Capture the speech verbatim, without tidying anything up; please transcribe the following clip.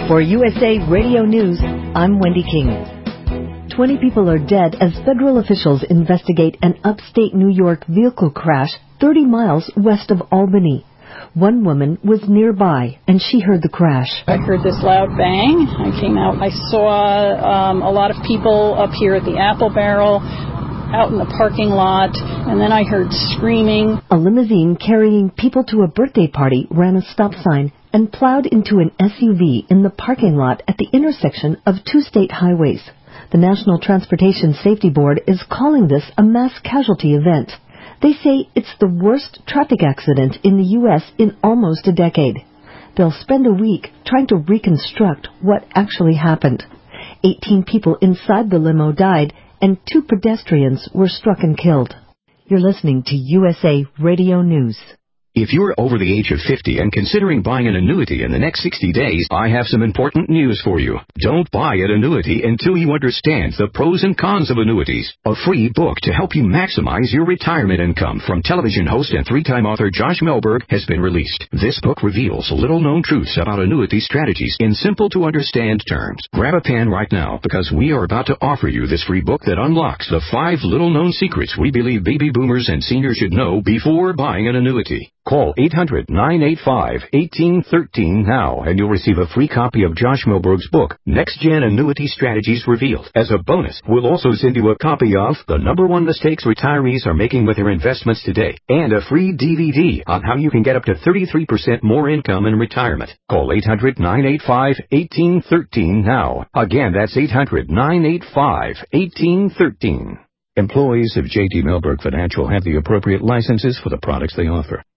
For U S A Radio News, I'm Wendy King. Twenty people are dead as federal officials investigate an upstate New York vehicle crash thirty miles west of Albany. One woman was nearby, and she heard the crash. I heard this loud bang. I came out. I saw um, a lot of people up here at the Apple Barrel, out in the parking lot, and then I heard screaming. A limousine carrying people to a birthday party ran a stop sign and plowed into an S U V in the parking lot at the intersection of two state highways. The National Transportation Safety Board is calling this a mass casualty event. They say it's the worst traffic accident in the U S in almost a decade. They'll spend a week trying to reconstruct what actually happened. Eighteen people inside the limo died, and two pedestrians were struck and killed. You're listening to U S A Radio News. If you're over the age of fifty and considering buying an annuity in the next sixty days, I have some important news for you. Don't buy an annuity until you understand the pros and cons of annuities. A free book to help you maximize your retirement income from television host and three-time author Josh Melberg has been released. This book reveals little-known truths about annuity strategies in simple-to-understand terms. Grab a pen right now, because we are about to offer you this free book that unlocks the five little-known secrets we believe baby boomers and seniors should know before buying an annuity. Call eight hundred, nine eight five, one eight one three now, and you'll receive a free copy of Josh Melberg's book, Next Gen Annuity Strategies Revealed. As a bonus, we'll also send you a copy of The Number One Mistakes Retirees Are Making with Their Investments Today, and a free D V D on how you can get up to thirty-three percent more income in retirement. Call eight hundred, nine eight five, one eight one three now. Again, that's eight hundred, nine eight five, one eight one three. Employees of J T Melberg Financial have the appropriate licenses for the products they offer.